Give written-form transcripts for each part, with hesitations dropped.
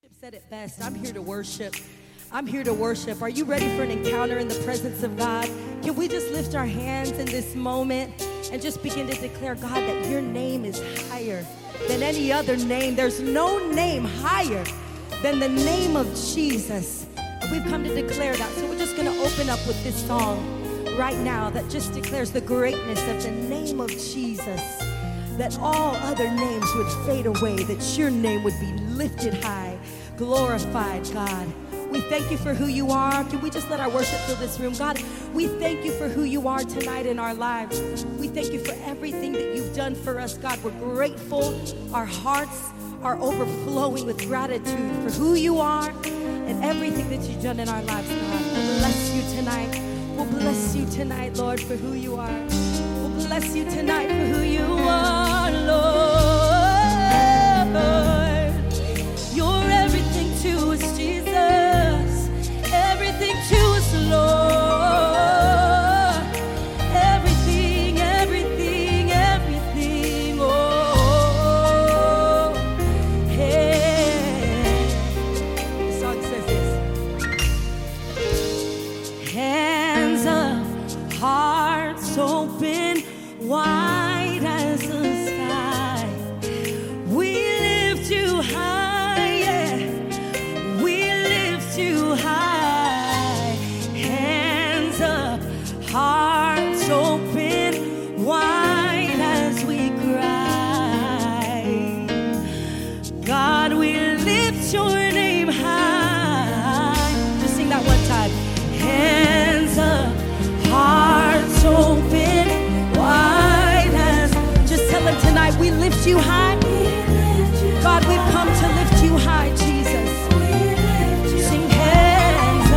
Said it best. I'm here to worship. I'm here to worship. Are you ready for an encounter in the presence of God? Can we just lift our hands in this moment and just begin to declare, God, that your name is higher than any other name. There's no name higher than the name of Jesus. And we've come to declare that. So we're just going to open up with this song right now that just declares the greatness of the name of Jesus. That all other names would fade away, that your name would be lifted high, glorified, God. We thank you for who you are. Can we just let our worship fill this room? God, we thank you for who you are tonight in our lives. We thank you for everything that you've done for us, God. We're grateful. Our hearts are overflowing with gratitude for who you are and everything that you've done in our lives, God. We'll bless you tonight. We'll bless you tonight, Lord, for who you are. We'll bless you tonight for who you are, Lord. You're everything to us, Jesus. Everything to us, Lord. Everything, everything, everything. Oh, hey. The song says this. Hands up, hearts open, wide as the sky. We lift you high, yeah. We lift you high. Hands up, hearts open, wide as we cry. God, we lift your name high. Just sing that one time. Hands up, hearts open, wide as. Just tell him tonight, we lift you high. God, we've come to lift you high, Jesus. Sing hands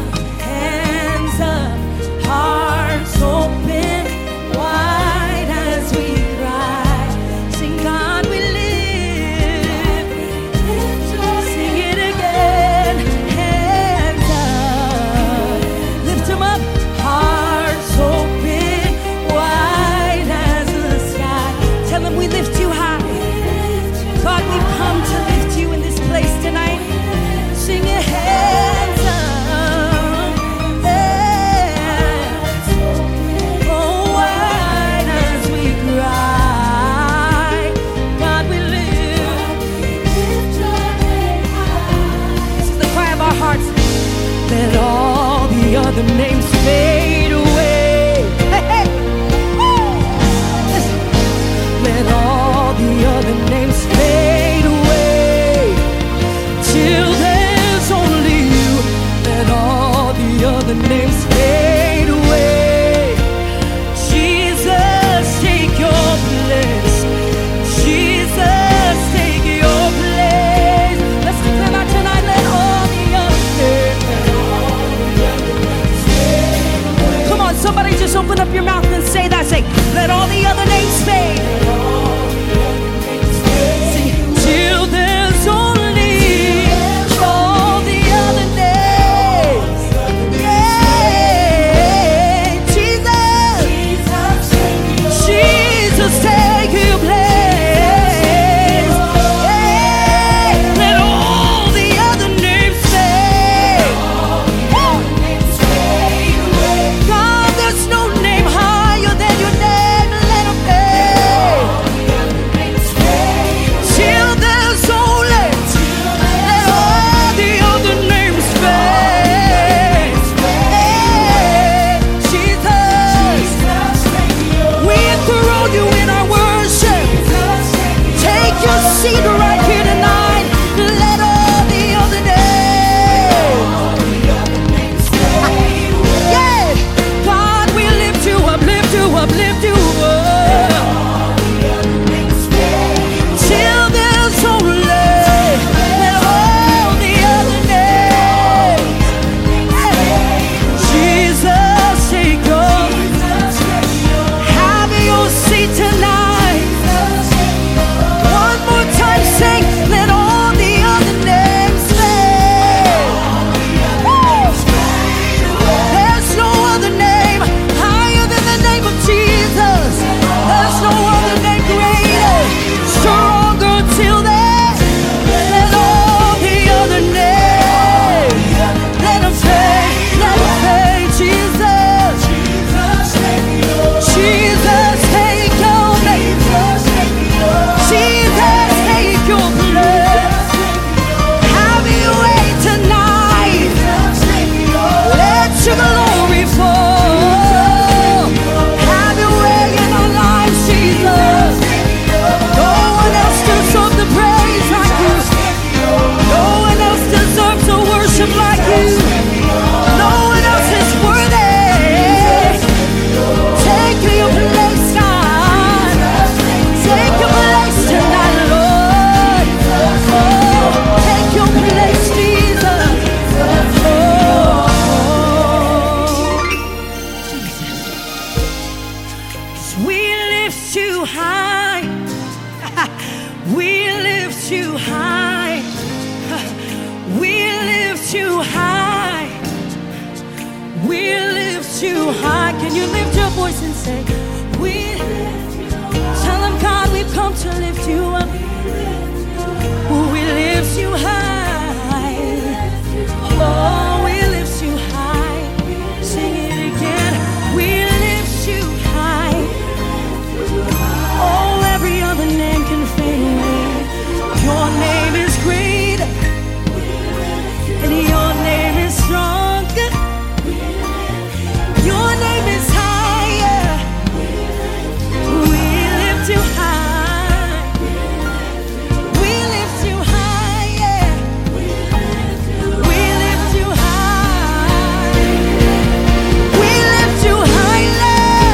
up, hearts open, wide as we cry. Sing, God, we lift. Sing it again, hands up. Lift them up, hearts open, wide as the sky. Tell them we lift you high. God, we've come to lift you in this place tonight. Sing your hands up. Hands oh, wide as we cry. God, we lift. This is the cry of our hearts. Let all the other names fade away. Hey, hey. Woo. Listen. Let all the other names fade away till there's only you. Let all the other names fade away. Jesus, take your place. Jesus, take your place. Let's declare that tonight. Let all the other names fade away. lift you high. Can you lift your voice and say, we tell him, God, we've come to lift you up. We lift you high. Oh, we lift you high. Sing it again. We lift you high. Oh, every other name can fade away. Your name is great, and your name is stronger. Your name is higher. We lift you high. We lift you higher. We lift you high. We lift you higher.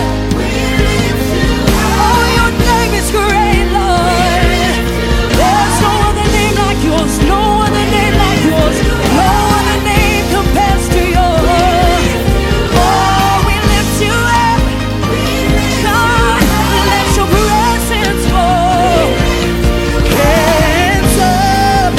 Oh, your name is great, Lord. There's no other name like yours. No other name like yours. No other name compares to yours. Oh, we lift you up. God, let your presence fall. Hands up.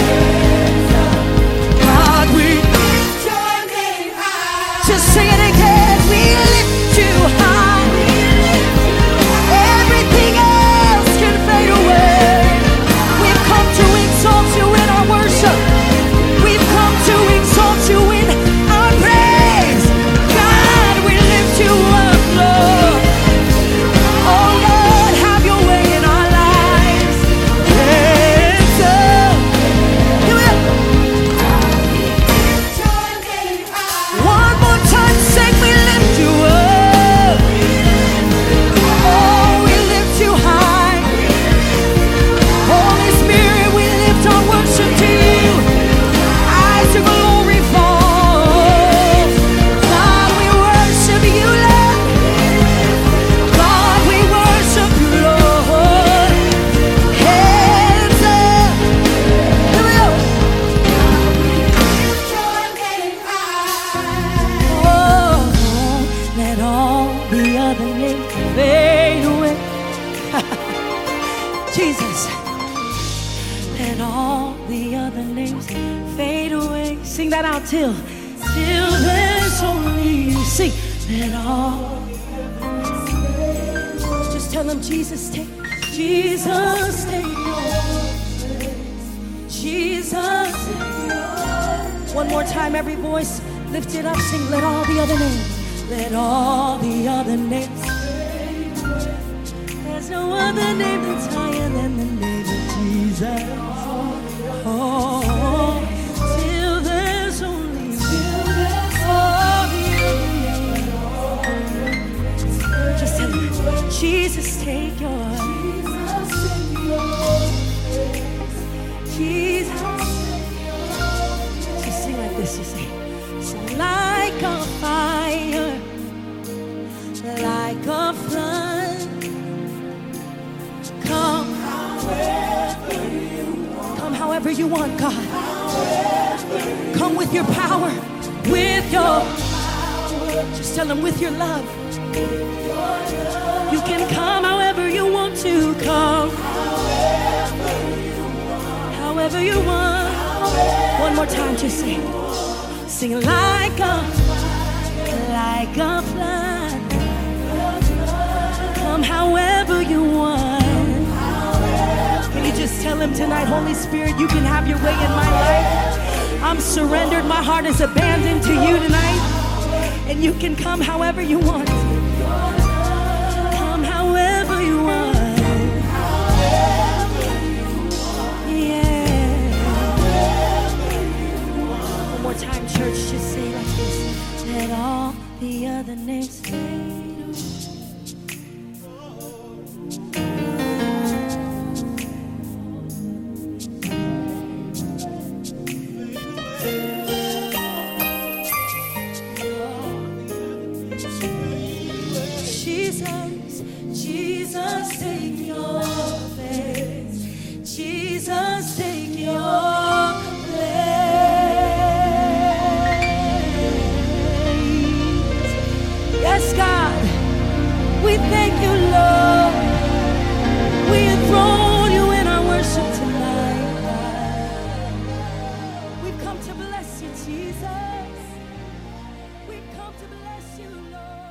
God, we lift your name high. Just sing it again. We lift you high. Everything else can fade away. We've come to exalt you in our worship. We've come to exalt you in our praise. God, we lift you up, Lord. Oh, Lord, have your way in our lives. Hands up. Here we go. One more time, say we lift you up. Oh, we lift you high. Holy Spirit, we lift our worship to you. Eyes of glory fall. God, we worship you, Lord. God, we worship you, Lord. Hands up. Here we go. Oh, let all the other names fade away. Jesus. Let all the other names fade away. Sing that out till there's only you. Sing. Let all. Just tell them, Jesus, take your place. Jesus. One more time, every voice lift it up. Sing. Let all the other names. Let all the other names. There's no other name that's higher than the name of Jesus. Oh, till there's only you. Oh, just tell me, Jesus, take your Jesus. Just sing like this. Just sing like a fire, like a flood. Come however you want, God. Come with your power, with your, just tell him, with your love. You can come however you want to come. However you want. One more time, just sing. Sing like a flood. Come however you want. Can you just tell him tonight, Holy Spirit, you can have your way in my life. I'm surrendered. My heart is abandoned to you tonight. And you can come however you want. Come however you want. Yeah. One more time, church, just say like this. Let all the other names fade. Jesus, take your place. Jesus, take your place. Yes, God, we thank you, Lord. We enthrone you in our worship tonight. We've come to bless you, Jesus. We've come to bless you, Lord.